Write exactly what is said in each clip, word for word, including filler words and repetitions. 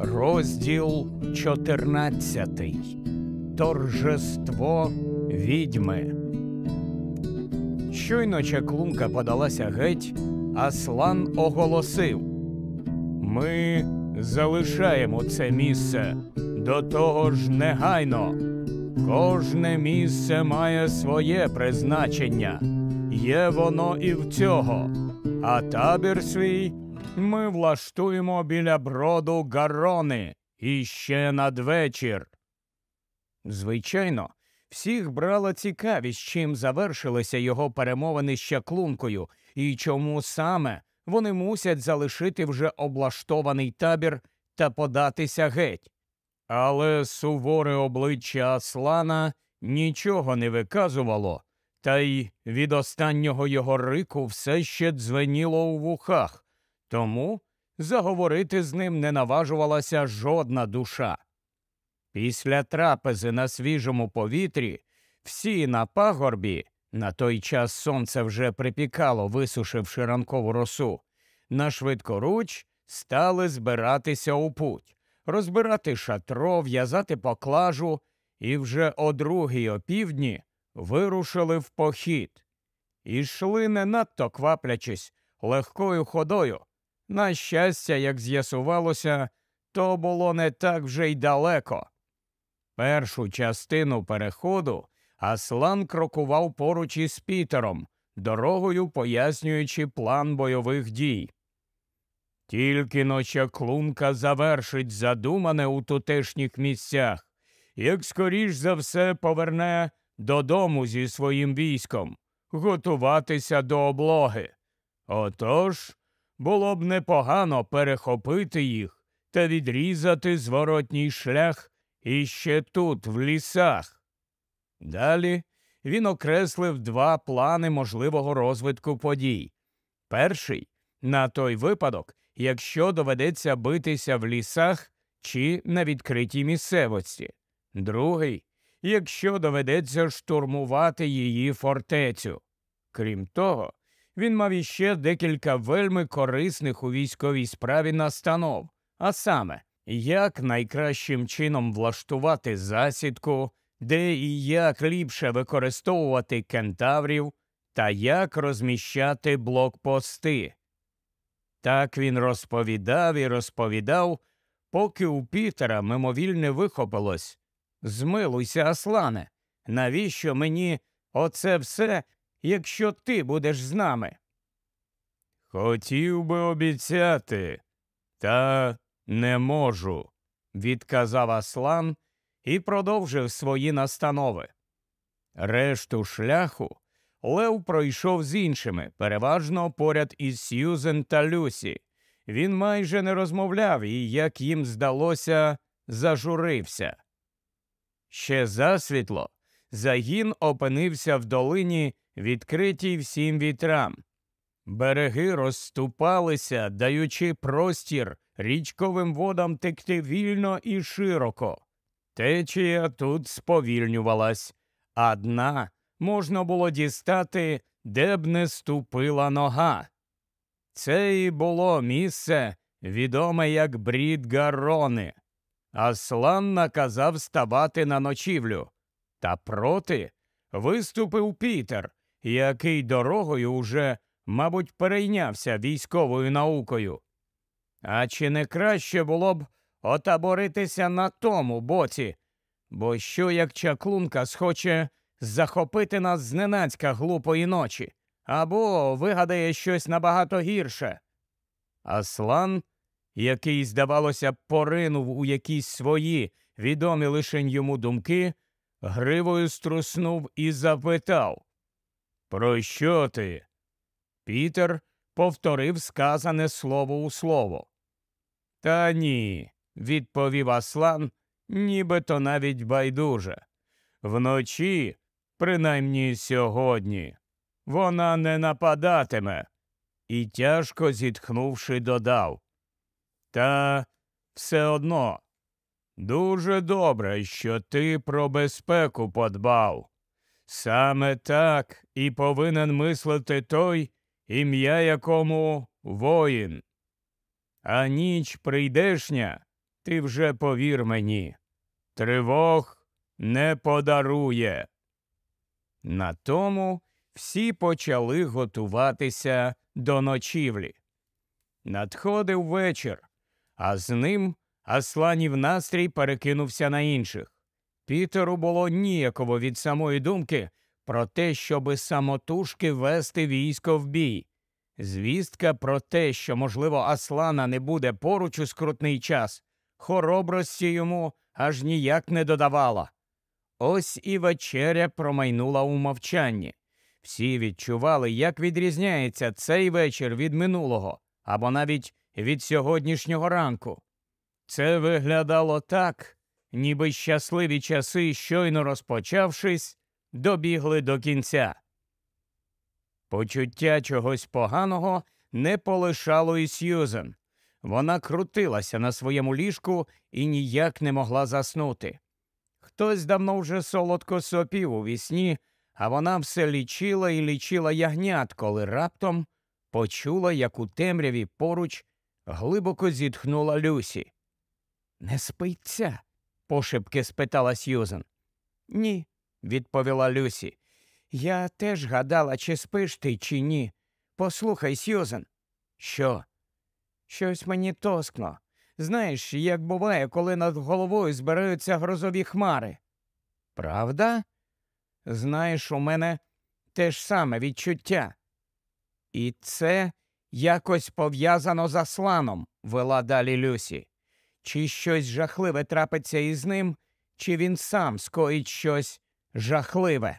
Розділ чотирнадцятий. Торжество відьми. Щойно чаклунка подалася геть, Аслан оголосив: «Ми залишаємо це місце, до того ж негайно. Кожне місце має своє призначення, є воно і в цього, а табір свій ми влаштуємо біля броду Гарони іще надвечір». Звичайно, всіх брала цікавість, чим завершилися його перемовини з чаклункою і чому саме вони мусять залишити вже облаштований табір та податися геть. Але суворе обличчя Аслана нічого не виказувало, та й від останнього його рику все ще дзвеніло у вухах, тому заговорити з ним не наважувалася жодна душа. Після трапези на свіжому повітрі всі на пагорбі, на той час сонце вже припікало, висушивши ранкову росу, нашвидкоруч стали збиратися у путь, розбирати шатро, в'язати поклажу і вже о другій опівдні вирушили в похід. І йшли не надто кваплячись, легкою ходою. На щастя, як з'ясувалося, то було не так вже й далеко. Першу частину переходу Аслан крокував поруч із Пітером, дорогою пояснюючи план бойових дій. Тільки-но чаклунка завершить задумане у тутешніх місцях, як скоріш за все поверне додому зі своїм військом, готуватися до облоги. Отож, було б непогано перехопити їх та відрізати зворотній шлях іще тут, в лісах. Далі він окреслив два плани можливого розвитку подій. Перший – на той випадок, якщо доведеться битися в лісах чи на відкритій місцевості. Другий – якщо доведеться штурмувати її фортецю. Крім того, він мав іще декілька вельми корисних у військовій справі настанов, а саме, як найкращим чином влаштувати засідку, де і як ліпше використовувати кентаврів, та як розміщати блокпости. Так він розповідав і розповідав, поки у Пітера мимовіль не вихопилось: «Змилуйся, Аслане, навіщо мені оце все, якщо ти будеш з нами?» «Хотів би обіцяти, та не можу», – відказав Аслан і продовжив свої настанови. Решту шляху Лев пройшов з іншими, переважно поряд із Сьюзен та Люсі. Він майже не розмовляв і, як їм здалося, зажурився. Ще засвітло загін опинився в долині, відкритій всім вітрам. Береги розступалися, даючи простір річковим водам текти вільно і широко. Течія тут сповільнювалась, а дна можна було дістати, де б не ступила нога. Це і було місце, відоме як брід Гарони. Аслан наказав ставати на ночівлю. Та проти виступив Пітер, який дорогою уже, мабуть, перейнявся військовою наукою. А чи не краще було б отаборитися на тому боці? Бо що як чаклунка схоче захопити нас зненацька глупої ночі? Або вигадає щось набагато гірше? Аслан, який, здавалося, поринув у якісь свої, відомі лишень йому думки, гривою струснув і запитав: «Про що ти?» Пітер повторив сказане слово у слово. «Та ні», – відповів Аслан, нібито навіть байдуже. «Вночі, принаймні сьогодні, вона не нападатиме». І тяжко зітхнувши додав: «Та все одно, дуже добре, що ти про безпеку подбав. Саме так і повинен мислити той, ім'я якому воїн. А ніч прийдешня ти вже повір мені, тривог не подарує. На тому всі почали готуватися до ночівлі. Надходив вечір, а з ним Асланів настрій перекинувся на інших. Пітеру було ніяково від самої думки про те, щоби самотужки вести військо в бій. Звістка про те, що, можливо, Аслана не буде поруч у скрутний час, хоробрості йому аж ніяк не додавала. Ось і вечеря промайнула у мовчанні. Всі відчували, як відрізняється цей вечір від минулого, або навіть від сьогоднішнього ранку. Це виглядало так, ніби щасливі часи, щойно розпочавшись, добігли до кінця. Почуття чогось поганого не полишало і Сьюзен. Вона крутилася на своєму ліжку і ніяк не могла заснути. Хтось давно вже солодко сопів у вісні, а вона все лічила і лічила ягнят, коли раптом почула, як у темряві поруч глибоко зітхнула Люсі. «Не спиться?» – пошепки спитала Сьюзен. «Ні», – відповіла Люсі. «Я теж гадала, чи спиш ти, чи ні. Послухай, Сьюзен». «Що?» «Щось мені тоскно. Знаєш, як буває, коли над головою збираються грозові хмари». «Правда?» «Знаєш, у мене те ж саме відчуття». «І це якось пов'язано з Асланом», – вела далі Люсі. «Чи щось жахливе трапиться із ним, чи він сам скоїть щось жахливе?»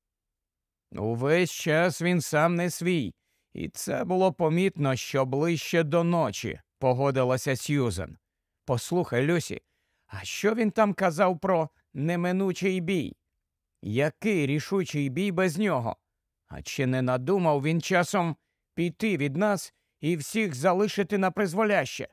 «Увесь час він сам не свій, і це було помітно, що ближче до ночі», – погодилася Сьюзен. «Послухай, Люсі, а що він там казав про неминучий бій? Який рішучий бій без нього? А чи не надумав він часом піти від нас і всіх залишити на призволяще?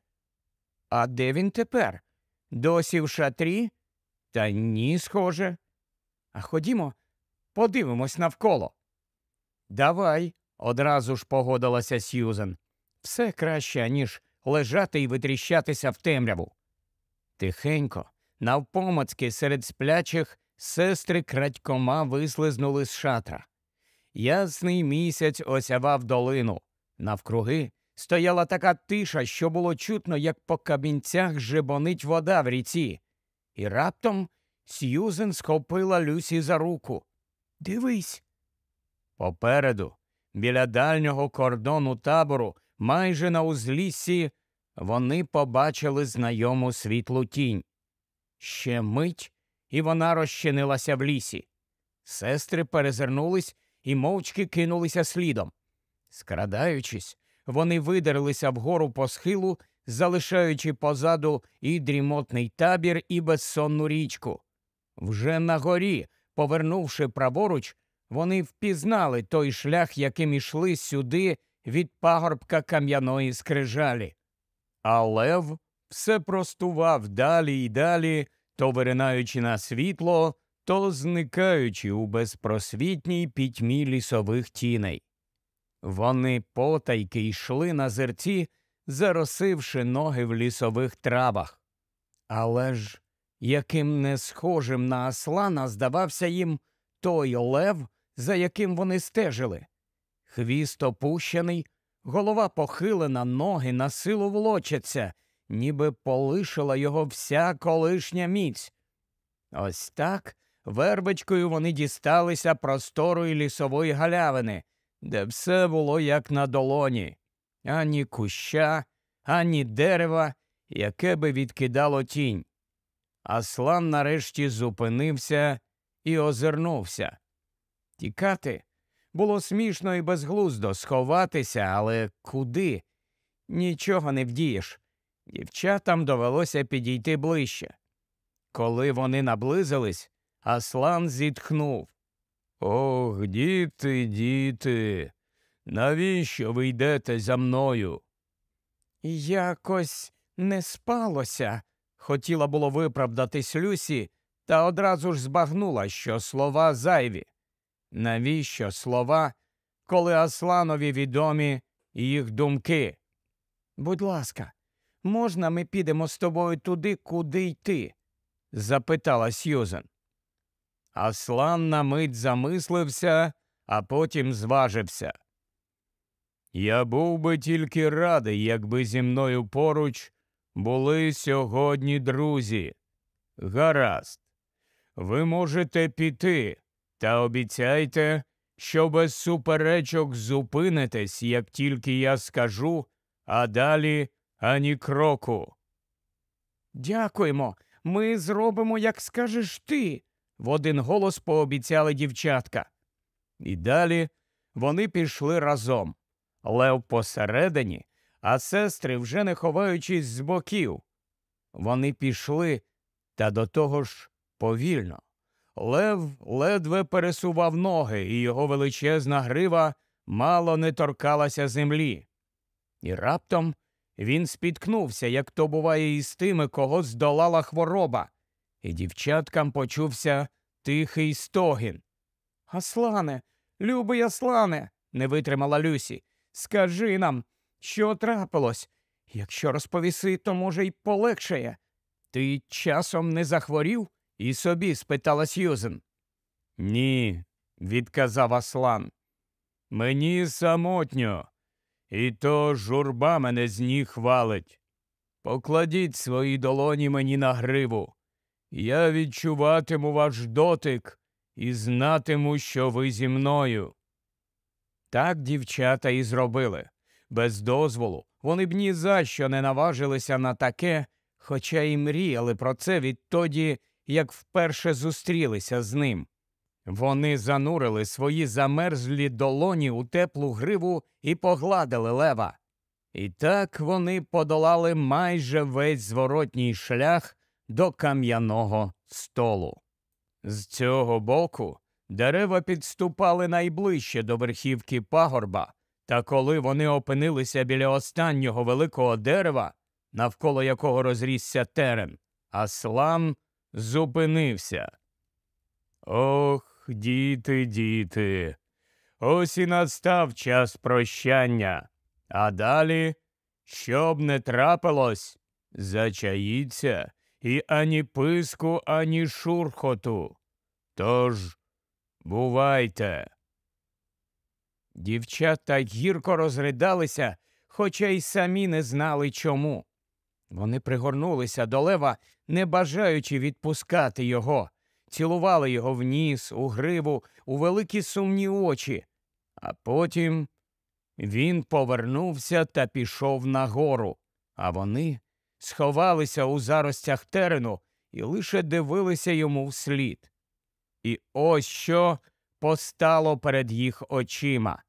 А де він тепер? Досі в шатрі? Та ні, схоже. А ходімо, подивимось навколо». «Давай», – одразу ж погодилася Сьюзен. «Все краще, ніж лежати і витріщатися в темряву». Тихенько, навпомацьки серед сплячих, сестри крадькома вислизнули з шатра. Ясний місяць осявав долину. Навкруги стояла така тиша, що було чутно, як по камінцях жебонить вода в ріці. І раптом Сьюзен схопила Люсі за руку. «Дивись!» Попереду, біля дальнього кордону табору, майже на узліссі, вони побачили знайому світлу тінь. Ще мить, і вона розчинилася в лісі. Сестри перезирнулись і мовчки кинулися слідом. Скрадаючись, вони видерлися вгору по схилу, залишаючи позаду і дрімотний табір, і безсонну річку. Вже на горі, повернувши праворуч, вони впізнали той шлях, яким ішли сюди від пагорбка кам'яної скрижалі. А лев все простував далі й далі, то виринаючи на світло, то зникаючи у безпросвітній пітьмі лісових тіней. Вони потайки йшли на зерці, заросивши ноги в лісових травах. Але ж яким не схожим на Аслана здавався їм той лев, за яким вони стежили. Хвіст опущений, голова похилена, ноги на силу волочаться, ніби полишила його вся колишня міць. Ось так вербочкою вони дісталися просторої лісової галявини, де все було як на долоні. Ані куща, ані дерева, яке би відкидало тінь. Аслан нарешті зупинився і озирнувся. Тікати було смішно і безглуздо, сховатися, але куди? Нічого не вдієш. Дівчатам довелося підійти ближче. Коли вони наблизились, Аслан зітхнув. «Ох, діти, діти, навіщо ви йдете за мною?» «Якось не спалося», – хотіла було виправдатись Люсі, та одразу ж збагнула, що слова зайві. Навіщо слова, коли Асланові відомі їх думки? «Будь ласка, можна ми підемо з тобою туди, куди йти? Запитала Сьюзен. Аслан на мить замислився, а потім зважився. Я був би тільки радий, якби зі мною поруч були сьогодні друзі. Гаразд. Ви можете піти, та обіцяйте, що без суперечок зупинитесь, як тільки я скажу, а далі ані кроку. Дякуємо, ми зробимо, як скажеш ти, в один голос пообіцяли дівчатка. І далі вони пішли разом. Лев посередині, а сестри вже не ховаючись з боків. Вони пішли, та до того ж повільно. Лев ледве пересував ноги, і його величезна грива мало не торкалася землі. І раптом він спіткнувся, як то буває із тими, кого здолала хвороба, і дівчаткам почувся тихий стогін. «Аслане, любий Аслане!» – не витримала Люсі. «Скажи нам, що трапилось? Якщо розповіси, то, може, й полегшає. Ти часом не захворів?» – і собі спитала Сьюзен. «Ні», – відказав Аслан. «Мені самотньо, і то журба мене з ніг валить. Покладіть свої долоні мені на гриву. Я відчуватиму ваш дотик і знатиму, що ви зі мною». Так дівчата і зробили. Без дозволу вони б ні за що не наважилися на таке, хоча й мріяли про це відтоді, як вперше зустрілися з ним. Вони занурили свої замерзлі долоні у теплу гриву і погладили лева. І так вони подолали майже весь зворотній шлях до кам'яного столу. З цього боку дерева підступали найближче до верхівки пагорба, та коли вони опинилися біля останнього великого дерева, навколо якого розрісся терен, Аслан зупинився. «Ох, діти, діти, ось і настав час прощання, а далі, що б не трапилось, зачаїться і ані писку, ані шурхоту. Тож, бувайте!» Дівчата гірко розридалися, хоча й самі не знали чому. Вони пригорнулися до лева, не бажаючи відпускати його, цілували його в ніс, у гриву, у великі сумні очі. А потім він повернувся та пішов нагору, а вони сховалися у заростях терену і лише дивилися йому вслід. І ось що постало перед їх очима.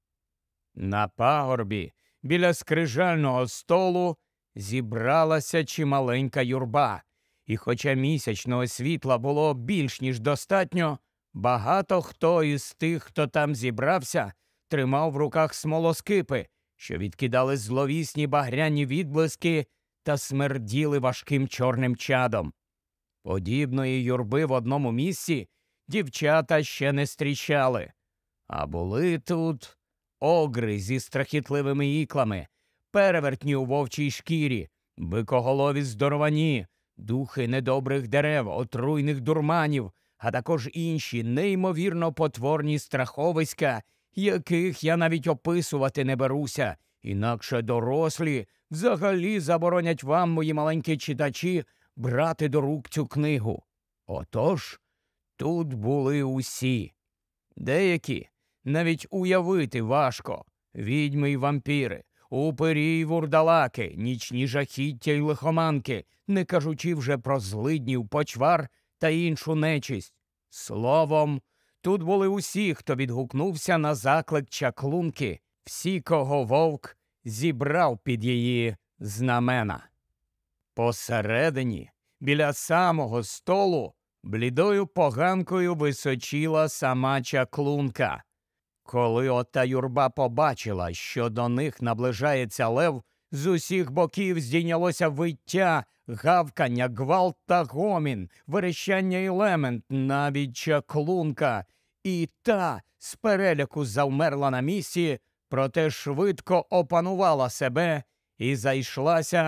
На пагорбі, біля скрижального столу, зібралася чималенька юрба, і хоча місячного світла було більш ніж достатньо, багато хто із тих, хто там зібрався, тримав в руках смолоскипи, що відкидали зловісні багряні відблиски та смерділи важким чорним чадом. Подібної юрби в одному місці дівчата ще не зустрічали. А були тут огри зі страхітливими іклами, перевертні у вовчій шкірі, бикоголові здоровані, духи недобрих дерев, отруйних дурманів, а також інші неймовірно потворні страховиська, яких я навіть описувати не беруся, інакше дорослі взагалі заборонять вам, мої маленькі читачі, брати до рук цю книгу. Отож, тут були усі. Деякі навіть уявити важко. Відьми й вампіри, упирі й вурдалаки, нічні жахіття й лихоманки, не кажучи вже про злиднів, почвар та іншу нечисть. Словом, тут були усі, хто відгукнувся на заклик чаклунки, всі, кого вовк зібрав під її знамена. Посередині, біля самого столу, блідою поганкою височіла сама чаклунка. Коли ота юрба побачила, що до них наближається лев, з усіх боків здійнялося виття, гавкання, гвалт та гомін, верещання і лемент, навіть чаклунка. І та з переляку завмерла на місці, проте швидко опанувала себе і зайшлася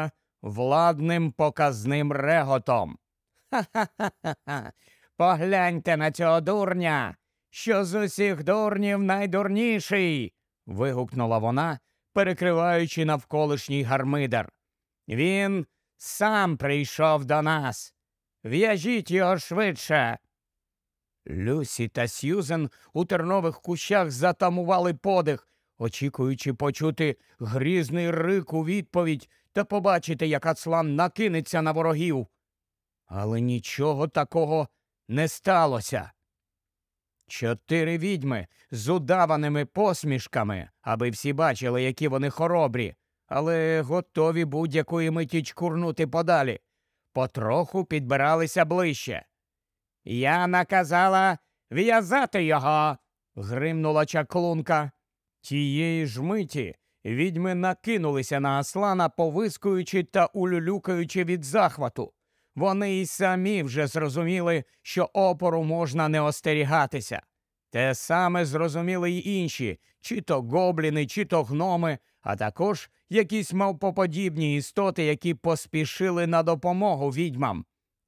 владним показним реготом. «Ха-ха-ха-ха! Погляньте на цього дурня, що з усіх дурнів найдурніший!» – вигукнула вона, перекриваючи навколишній гармидер. «Він сам прийшов до нас! В'яжіть його швидше!» Люсі та Сьюзен у тернових кущах затамували подих, очікуючи почути грізний рик у відповідь та побачити, як Аслан накинеться на ворогів. Але нічого такого не сталося. Чотири відьми з удаваними посмішками, аби всі бачили, які вони хоробрі, але готові будь-якої миті чкурнути подалі, потроху підбиралися ближче. «Я наказала в'язати його!» – гримнула чаклунка. Тієї ж миті відьми накинулися на Аслана, повискуючи та улюлюкаючи від захвату. Вони й самі вже зрозуміли, що опору можна не остерігатися. Те саме зрозуміли й інші, чи то гобліни, чи то гноми, а також якісь мавпоподібні істоти, які поспішили на допомогу відьмам.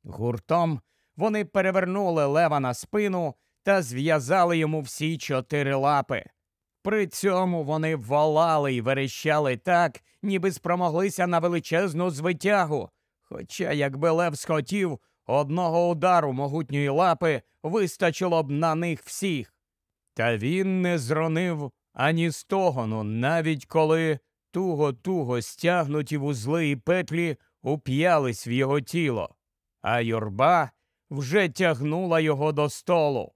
Гуртом вони перевернули лева на спину та зв'язали йому всі чотири лапи. При цьому вони волали й верещали так, ніби спромоглися на величезну звитягу. Хоча, якби лев схотів, одного удару могутньої лапи вистачило б на них всіх. Та він не зронив ані стогону, навіть коли туго-туго стягнуті вузли і петлі уп'ялись в його тіло, а юрба вже тягнула його до столу.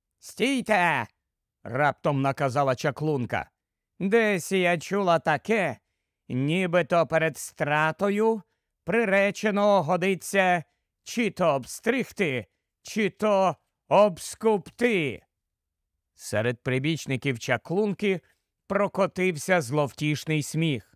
«Стійте!» – раптом наказала чаклунка. «Десь я чула таке, нібито перед стратою приречено годиться чи то обстригти, чи то обскупти». Серед прибічників чаклунки прокотився зловтішний сміх.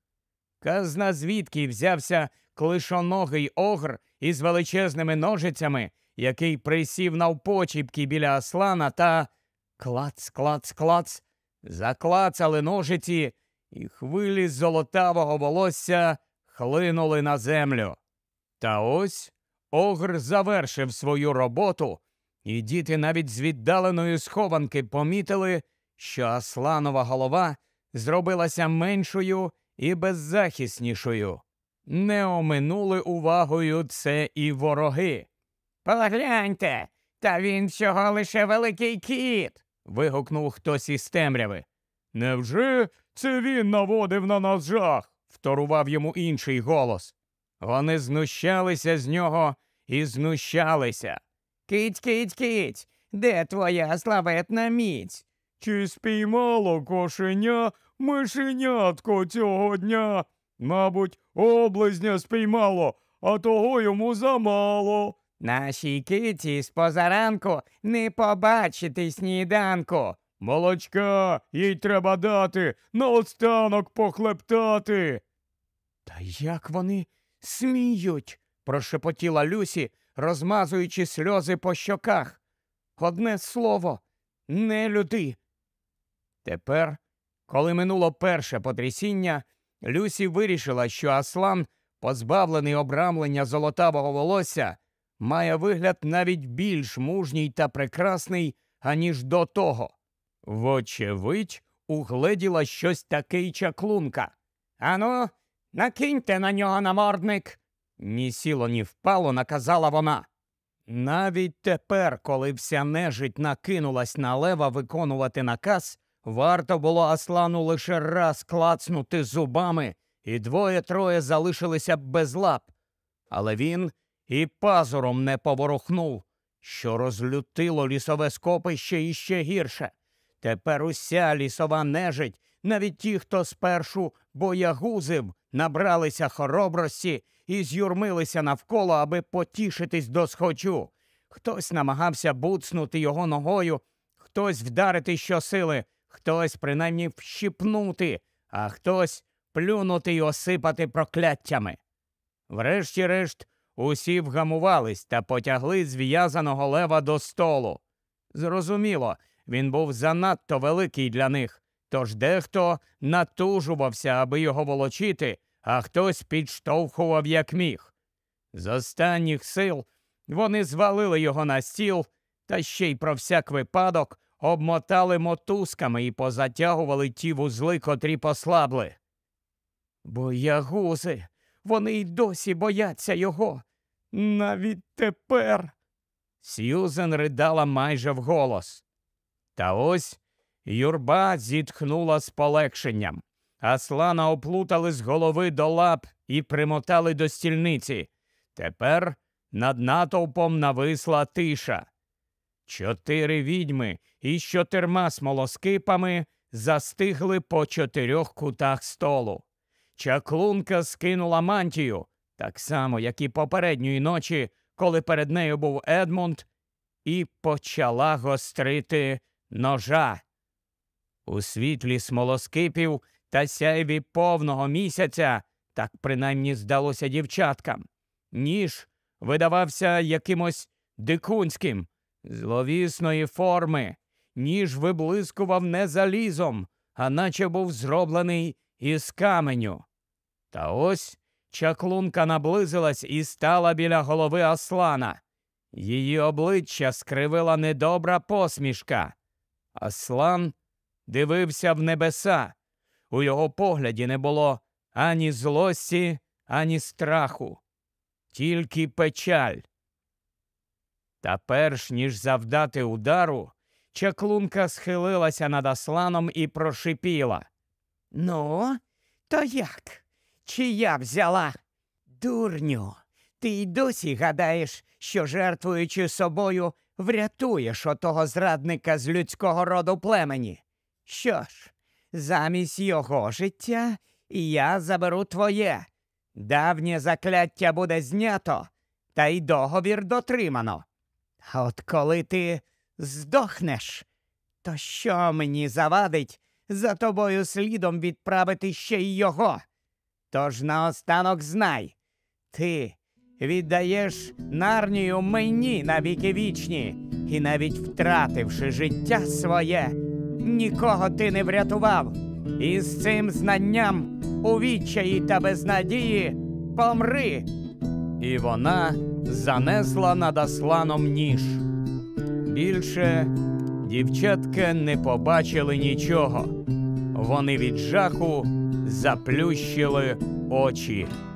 Казна звідки взявся клишоногий огр із величезними ножицями, який присів навпочіпки біля Аслана та клац, клац, клац, заклацали ножиці, і хвилі золотавого волосся хлинули на землю. Та ось огр завершив свою роботу, і діти навіть з віддаленої схованки помітили, що Асланова голова зробилася меншою і беззахиснішою. Не оминули увагою це і вороги. «Погляньте, та він всього лише великий кіт!» – вигукнув хтось із темряви. «Невже це він наводив на нас жах?» – вторував йому інший голос. Вони знущалися з нього і знущалися. «Кить, кить, кить, де твоя славетна міць? Чи спіймало кошеня мишенятко цього дня? Мабуть, облизня спіймало, а того йому замало. Нашій киті з позаранку не побачити сніданку. Молочка їй треба дати, наостанок похлептати». «Та як вони сміють?» – прошепотіла Люсі, розмазуючи сльози по щоках. «Одне слово – нелюди». Тепер, коли минуло перше потрясіння, Люсі вирішила, що Аслан, позбавлений обрамлення золотавого волосся, має вигляд навіть більш мужній та прекрасний, аніж до того. Вочевидь, угледіла щось таке й чаклунка. «Ану, накиньте на нього намордник!» Ні сіло, ні впало, наказала вона. Навіть тепер, коли вся нежить накинулась на лева виконувати наказ, варто було Аслану лише раз клацнути зубами, і двоє-троє залишилися б без лап. Але він і пазуром не поворухнув, що розлютило лісове скопище іще гірше. Тепер уся лісова нежить, навіть ті, хто спершу боягузив, набралися хоробрості і з'юрмилися навколо, аби потішитись досхочу. Хтось намагався буцнути його ногою, хтось вдарити щосили, хтось принаймні вщипнути, а хтось плюнути й осипати прокляттями. Врешті-решт, усі вгамувались та потягли зв'язаного лева до столу. Зрозуміло, він був занадто великий для них, тож дехто натужувався, аби його волочити, а хтось підштовхував як міг. З останніх сил вони звалили його на стіл та ще й про всяк випадок обмотали мотузками і позатягували ті вузли, котрі послабли. Боягузи, вони й досі бояться його. Навіть тепер. Сьюзен ридала майже вголос. Та ось юрба зітхнула з полегшенням. Аслана оплутали з голови до лап і примотали до стільниці. Тепер над натовпом нависла тиша. Чотири відьми із чотирма смолоскипами застигли по чотирьох кутах столу. Чаклунка скинула мантію, так само, як і попередньої ночі, коли перед нею був Едмунд, і почала гострити ножа. У світлі смолоскипів та сяйві повного місяця, так принаймні здалося дівчаткам, ніж видавався якимось дикунським, зловісної форми. Ніж виблискував не залізом, а наче був зроблений із каменю. Та ось чаклунка наблизилась і стала біля голови Аслана. Її обличчя скривила недобра посмішка. Аслан дивився в небеса. У його погляді не було ані злості, ані страху. Тільки печаль. Та перш ніж завдати удару, чаклунка схилилася над Асланом і прошипіла. «Ну, то як? Чи я взяла? Дурню, ти й досі гадаєш, що, жертвуючи собою, врятуєш отого зрадника з людського роду племені? Що ж, замість його життя я заберу твоє. Давнє закляття буде знято, та й договір дотримано. А от коли ти здохнеш, то що мені завадить за тобою слідом відправити ще й його? Тож наостанок знай, ти віддаєш Нарнію мені на віки вічні, і навіть втративши життя своє, нікого ти не врятував. І з цим знанням у відчаї та безнадії помри. І вона занесла над Асланом ніж. Більше дівчатка не побачили нічого. Вони від жаху заплющили очі.